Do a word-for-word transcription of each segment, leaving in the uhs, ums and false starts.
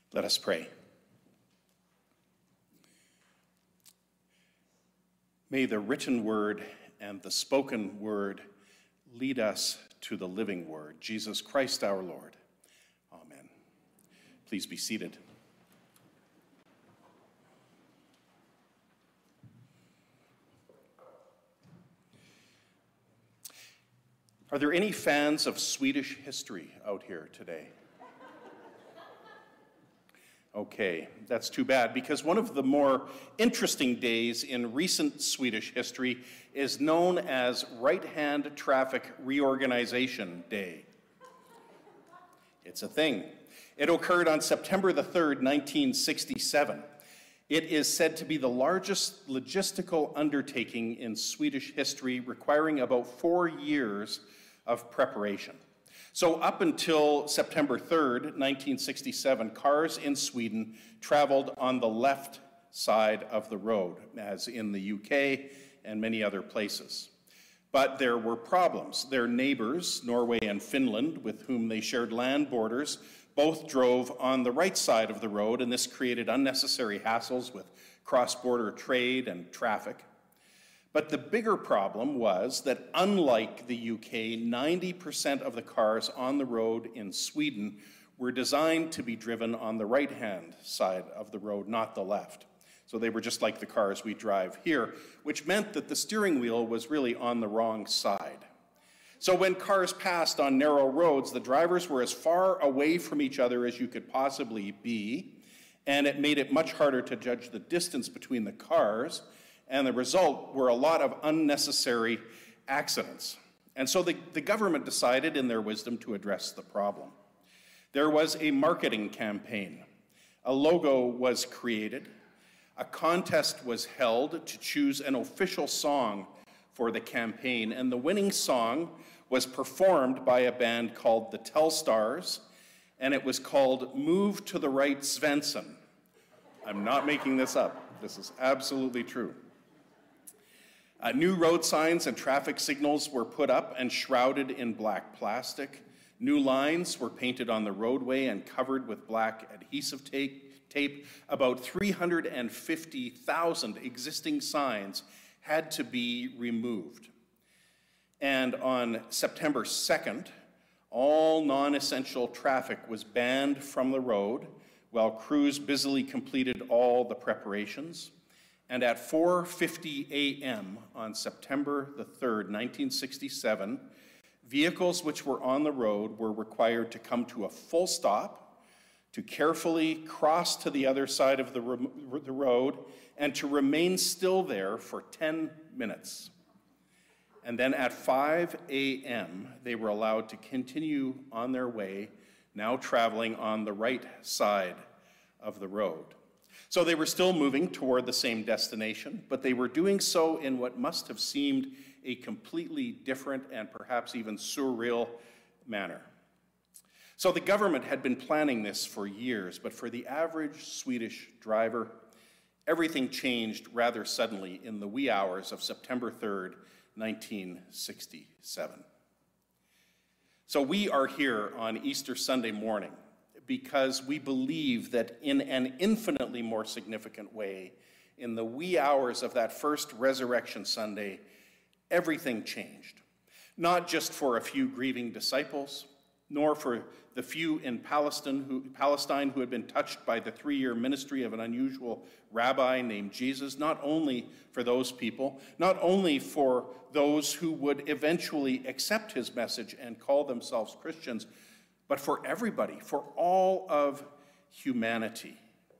Let us pray. May the written word and the spoken word lead us to the living word, Jesus Christ our Lord. Amen. Please be seated. Are there any fans of Swedish history out here today? Okay, that's too bad, because one of the more interesting days in recent Swedish history is known as Right-Hand Traffic Reorganization Day. It's a thing. It occurred on September the third, nineteen sixty-seven. It is said to be the largest logistical undertaking in Swedish history, requiring about four years of preparation. So up until September third, nineteen sixty-seven, cars in Sweden traveled on the left side of the road, as in the U K and many other places. But there were problems. Their neighbors, Norway and Finland, with whom they shared land borders, both drove on the right side of the road, and this created unnecessary hassles with cross-border trade and traffic. But the bigger problem was that unlike the U K, ninety percent of the cars on the road in Sweden were designed to be driven on the right-hand side of the road, not the left. So they were just like the cars we drive here, which meant that the steering wheel was really on the wrong side. So when cars passed on narrow roads, the drivers were as far away from each other as you could possibly be, and it made it much harder to judge the distance between the cars. And the result were a lot of unnecessary accidents. And so the, the government decided in their wisdom to address the problem. There was a marketing campaign. A logo was created. A contest was held to choose an official song for the campaign. And the winning song was performed by a band called the Telstars, and it was called Move to the Right Svensson. I'm not making this up. This is absolutely true. Uh, new road signs and traffic signals were put up and shrouded in black plastic. New lines were painted on the roadway and covered with black adhesive tape. tape. About three hundred fifty thousand existing signs had to be removed. And on September second, all non-essential traffic was banned from the road while crews busily completed all the preparations. And at four fifty a m on September the third, nineteen sixty-seven, vehicles which were on the road were required to come to a full stop, to carefully cross to the other side of the, ro- the road, and to remain still there for ten minutes. And then at five a m, they were allowed to continue on their way, now traveling on the right side of the road. So they were still moving toward the same destination, but they were doing so in what must have seemed a completely different and perhaps even surreal manner. So the government had been planning this for years, but for the average Swedish driver, everything changed rather suddenly in the wee hours of September third, nineteen sixty-seven. So we are here on Easter Sunday morning because we believe that in an infinitely more significant way, in the wee hours of that first Resurrection Sunday, everything changed. Not just for a few grieving disciples, nor for the few in Palestine who, Palestine who had been touched by the three-year ministry of an unusual rabbi named Jesus, not only for those people, not only for those who would eventually accept his message and call themselves Christians, but for everybody, for all of humanity,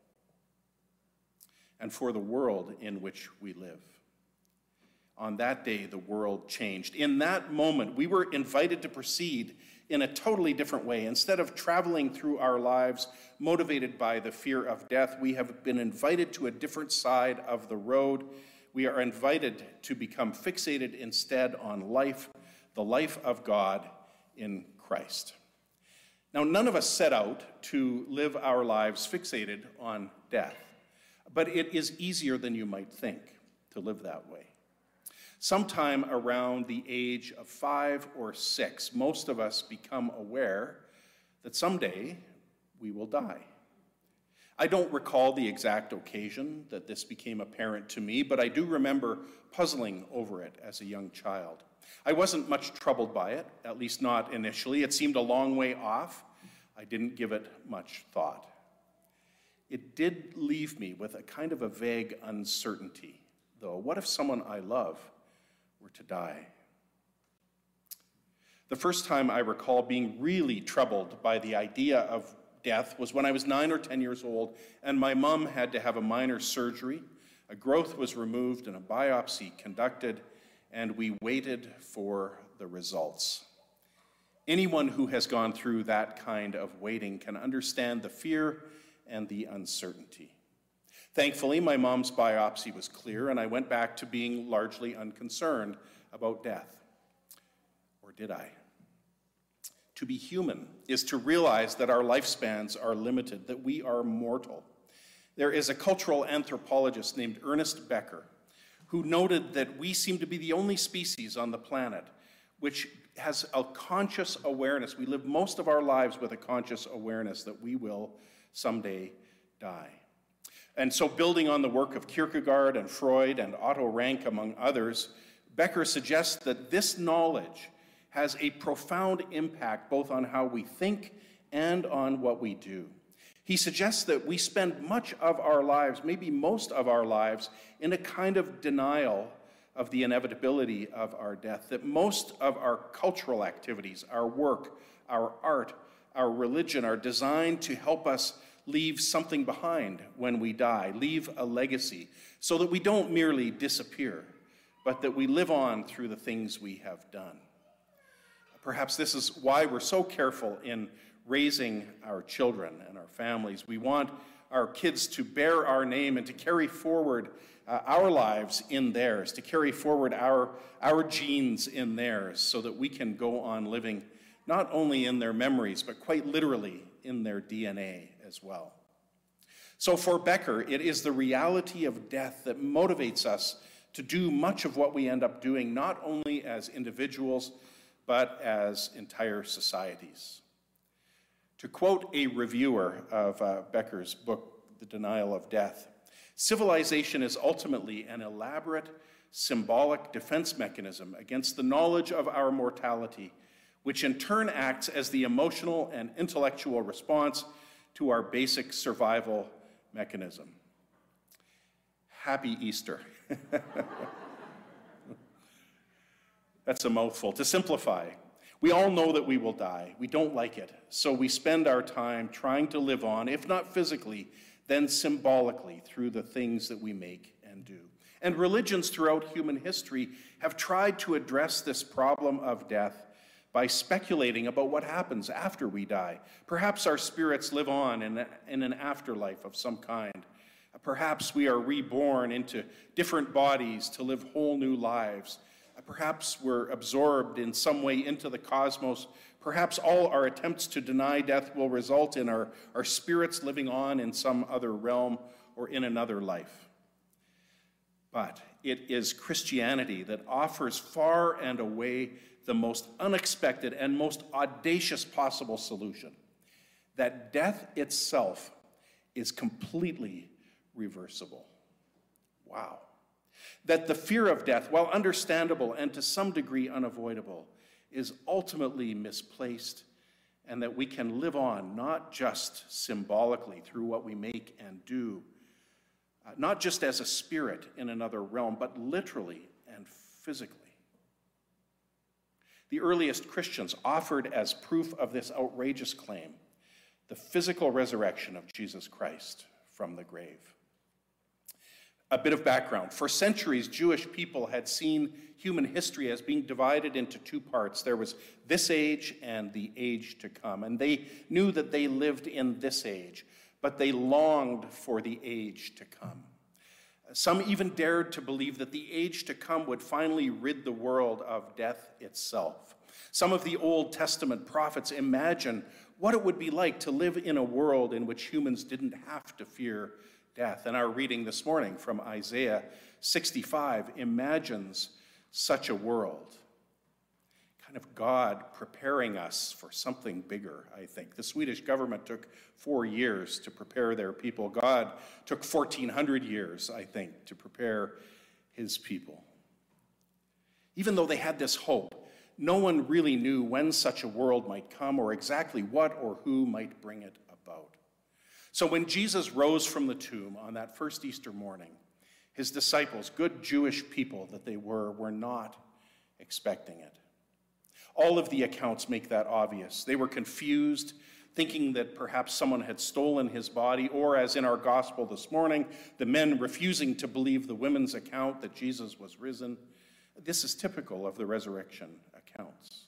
and for the world in which we live. On that day, the world changed. In that moment, we were invited to proceed in a totally different way. Instead of traveling through our lives motivated by the fear of death, we have been invited to a different side of the road. We are invited to become fixated instead on life, the life of God in Christ. Now, none of us set out to live our lives fixated on death, but it is easier than you might think to live that way. Sometime around the age of five or six, most of us become aware that someday we will die. I don't recall the exact occasion that this became apparent to me, but I do remember puzzling over it as a young child. I wasn't much troubled by it, at least not initially. It seemed a long way off. I didn't give it much thought. It did leave me with a kind of a vague uncertainty, though. What if someone I love were to die? The first time I recall being really troubled by the idea of death was when I was nine or ten years old, and my mom had to have a minor surgery. A growth was removed and a biopsy conducted, and we waited for the results. Anyone who has gone through that kind of waiting can understand the fear and the uncertainty. Thankfully, my mom's biopsy was clear, and I went back to being largely unconcerned about death. Or did I? To be human is to realize that our lifespans are limited, that we are mortal. There is a cultural anthropologist named Ernest Becker who noted that we seem to be the only species on the planet which has a conscious awareness. We live most of our lives with a conscious awareness that we will someday die. And so, building on the work of Kierkegaard and Freud and Otto Rank, among others, Becker suggests that this knowledge has a profound impact both on how we think and on what we do. He suggests that we spend much of our lives, maybe most of our lives, in a kind of denial of the inevitability of our death, that most of our cultural activities, our work, our art, our religion are designed to help us leave something behind when we die, leave a legacy, so that we don't merely disappear, but that we live on through the things we have done. Perhaps this is why we're so careful in raising our children and our families. We want our kids to bear our name and to carry forward uh, our lives in theirs, to carry forward our, our genes in theirs, so that we can go on living not only in their memories, but quite literally in their D N A as well. So for Becker, it is the reality of death that motivates us to do much of what we end up doing, not only as individuals, but as entire societies. To quote a reviewer of uh, Becker's book, The Denial of Death, civilization is ultimately an elaborate, symbolic defense mechanism against the knowledge of our mortality, which in turn acts as the emotional and intellectual response to our basic survival mechanism. Happy Easter. That's a mouthful. To simplify, we all know that we will die. We don't like it, so we spend our time trying to live on, if not physically, then symbolically through the things that we make and do. And religions throughout human history have tried to address this problem of death by speculating about what happens after we die. Perhaps our spirits live on in, a, in an afterlife of some kind. Perhaps we are reborn into different bodies to live whole new lives. Perhaps we're absorbed in some way into the cosmos. Perhaps all our attempts to deny death will result in our, our spirits living on in some other realm or in another life. But it is Christianity that offers far and away the most unexpected and most audacious possible solution, that death itself is completely reversible. Wow. That the fear of death, while understandable and to some degree unavoidable, is ultimately misplaced, and that we can live on not just symbolically through what we make and do, uh, not just as a spirit in another realm, but literally and physically. The earliest Christians offered as proof of this outrageous claim the physical resurrection of Jesus Christ from the grave. A bit of background. For centuries, Jewish people had seen human history as being divided into two parts. There was this age and the age to come. And they knew that they lived in this age, but they longed for the age to come. Some even dared to believe that the age to come would finally rid the world of death itself. Some of the Old Testament prophets imagined what it would be like to live in a world in which humans didn't have to fear death. And our reading this morning from Isaiah sixty-five imagines such a world. kind of God preparing us for something bigger, I think. The Swedish government took four years to prepare their people. God took fourteen hundred years, I think, to prepare his people. Even though they had this hope, no one really knew when such a world might come or exactly what or who might bring it about. So when Jesus rose from the tomb on that first Easter morning, his disciples, good Jewish people that they were, were not expecting it. All of the accounts make that obvious. They were confused, thinking that perhaps someone had stolen his body, or as in our gospel this morning, the men refusing to believe the women's account that Jesus was risen. This is typical of the resurrection accounts.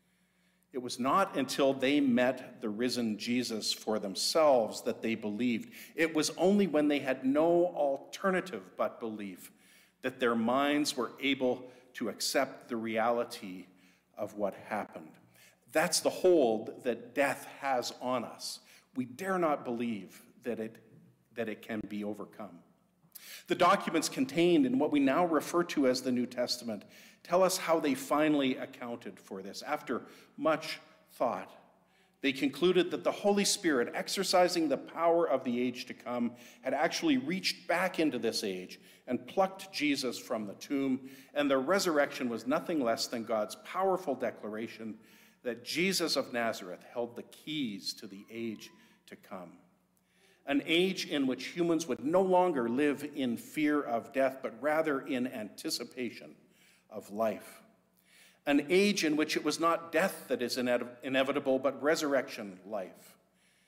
It was not until they met the risen Jesus for themselves that they believed. It was only when they had no alternative but belief that their minds were able to accept the reality of what happened. That's the hold that death has on us. We dare not believe that it, that it can be overcome. The documents contained in what we now refer to as the New Testament tell us how they finally accounted for this. After much thought, they concluded that the Holy Spirit, exercising the power of the age to come, had actually reached back into this age and plucked Jesus from the tomb, and the resurrection was nothing less than God's powerful declaration that Jesus of Nazareth held the keys to the age to come. An age in which humans would no longer live in fear of death, but rather in anticipation of life. An age in which it was not death that is ine- inevitable, but resurrection life.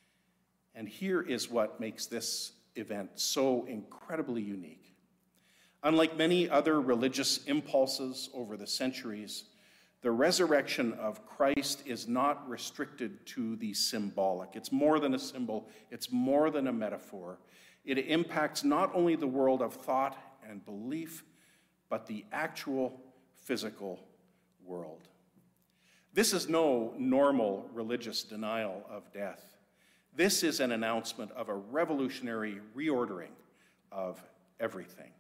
And here is what makes this event so incredibly unique. Unlike many other religious impulses over the centuries, the resurrection of Christ is not restricted to the symbolic. It's more than a symbol, it's more than a metaphor. It impacts not only the world of thought and belief, but the actual physical world. This is no normal religious denial of death. This is an announcement of a revolutionary reordering of everything.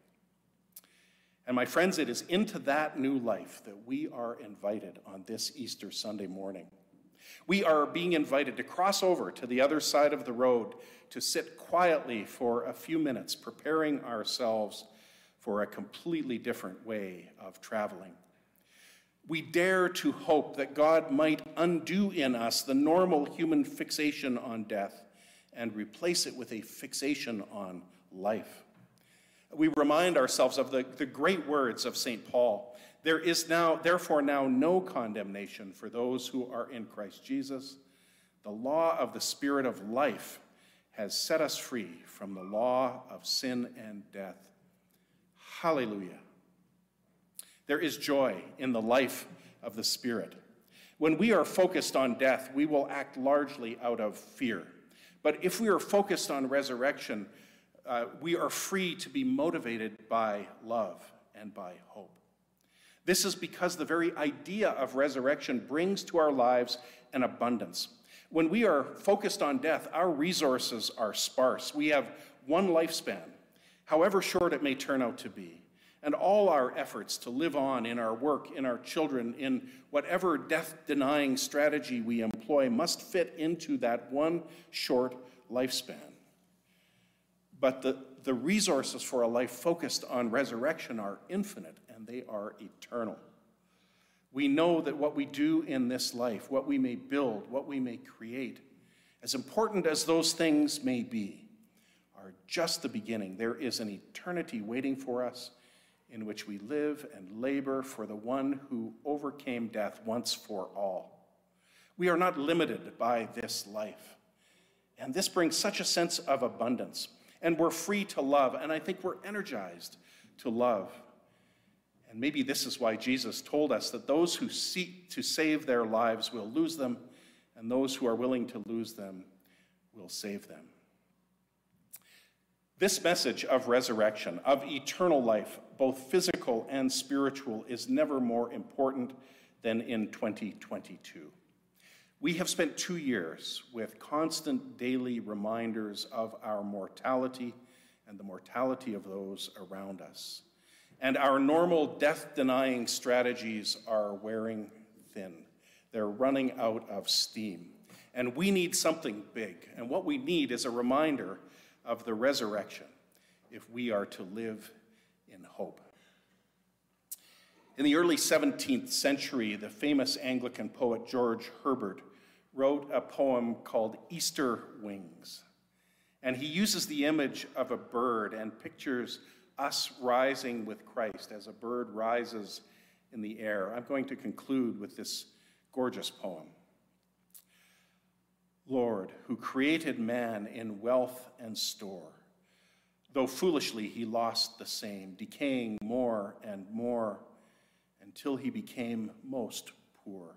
And my friends, it is into that new life that we are invited on this Easter Sunday morning. We are being invited to cross over to the other side of the road, to sit quietly for a few minutes, preparing ourselves for a completely different way of traveling. We dare to hope that God might undo in us the normal human fixation on death and replace it with a fixation on life. We remind ourselves of the, the great words of Saint Paul. There is now, therefore now no condemnation for those who are in Christ Jesus. The law of the Spirit of life has set us free from the law of sin and death. Hallelujah. There is joy in the life of the Spirit. When we are focused on death, we will act largely out of fear. But if we are focused on resurrection, uh, we are free to be motivated by love and by hope. This is because the very idea of resurrection brings to our lives an abundance. When we are focused on death, our resources are sparse. We have one lifespan, however short it may turn out to be. And all our efforts to live on in our work, in our children, in whatever death-denying strategy we employ must fit into that one short lifespan. But the, the resources for a life focused on resurrection are infinite, and they are eternal. We know that what we do in this life, what we may build, what we may create, as important as those things may be, are just the beginning. There is an eternity waiting for us in which we live and labor for the one who overcame death once for all. We are not limited by this life. And this brings such a sense of abundance. And we're free to love, and I think we're energized to love. And maybe this is why Jesus told us that those who seek to save their lives will lose them, and those who are willing to lose them will save them. This message of resurrection, of eternal life, both physical and spiritual, is never more important than in twenty twenty-two. We have spent two years with constant daily reminders of our mortality and the mortality of those around us. And our normal death-denying strategies are wearing thin. They're running out of steam. And we need something big. And what we need is a reminder of the resurrection if we are to live in hope. In the early seventeenth century, the famous Anglican poet George Herbert wrote a poem called Easter Wings. And he uses the image of a bird and pictures us rising with Christ as a bird rises in the air. I'm going to conclude with this gorgeous poem. Lord, who created man in wealth and store, though foolishly he lost the same, decaying more and more until he became most poor.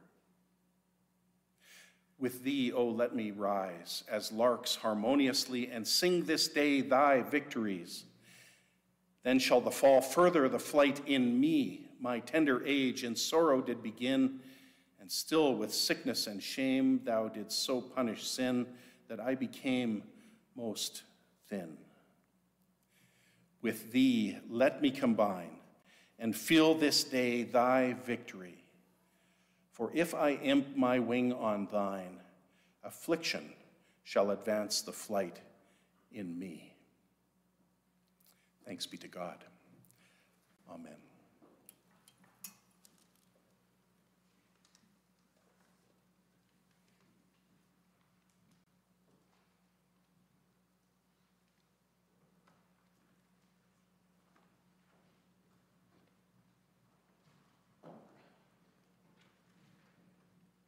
With thee, O let me rise as larks harmoniously and sing this day thy victories. Then shall the fall further the flight in me. My tender age in sorrow did begin, and still with sickness and shame thou didst so punish sin that I became most thin. With thee let me combine and feel this day thy victory. For if I imp my wing on thine, affliction shall advance the flight in me. Thanks be to God. Amen.